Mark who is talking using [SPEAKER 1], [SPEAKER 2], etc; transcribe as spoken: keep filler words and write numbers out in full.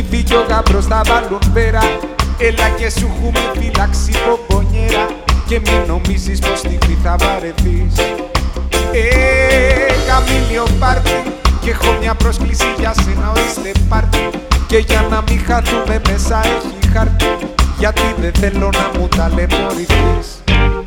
[SPEAKER 1] κοιμήθηκε ο γαμπρός, θα βάλουν πέρα. Έλα και σου έχουμε φυλάξει μπομπονιέρα. Και μην νομίζεις πως στιγμή θα βαρεθείς. Ε, καμήλιο πάρτι. Και έχω μια πρόσκληση για σένα, ορίστε πάρτι. Και για να μην χαθούμε μέσα έχει χάρτη. Γιατί δεν θέλω να μου ταλαιπωρηθείς.